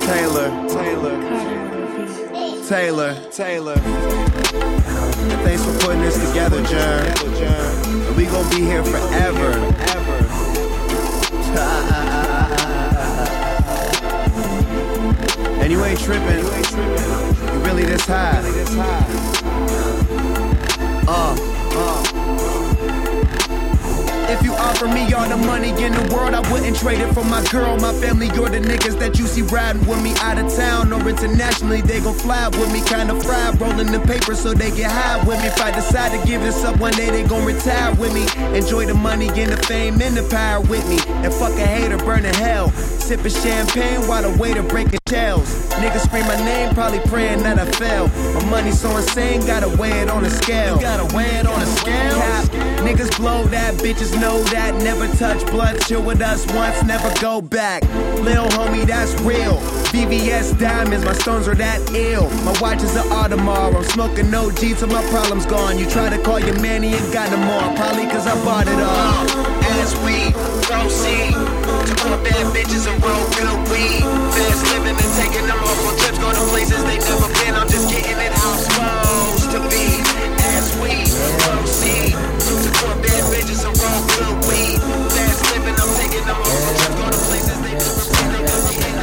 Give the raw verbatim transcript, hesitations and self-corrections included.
Taylor, Taylor, Taylor, Taylor. And thanks for putting this together, Jern. And we gon' be here forever, ever. And you ain't tripping, you really this high. Uh, uh. If you offer me all the money in the world, I wouldn't trade it for my girl, my family, or the niggas that you see riding with me out of town or internationally. They gon' fly with me, kinda fried, rolling the paper so they get high with me. If I decide to give this up one day, they gon' retire with me. Enjoy the money and the fame and the power with me. And fuck a hater, burn in hell. Sipping champagne while the waiter breaking shells. Niggas scream my name, probably praying that I fail. My money so insane, gotta weigh it on a scale. You gotta weigh it on a scale. Cap. Niggas blow that, bitches know that. Never touch blood, chill with us once, never go back. Lil homie, that's real. V V S diamonds, my stones are that ill. My watch is an Audemars, I'm smoking O G till my problem's gone. You try to call your man, he ain't got no more. Probably cause I bought it all. As we proceed to more bad bitches and roll good weed.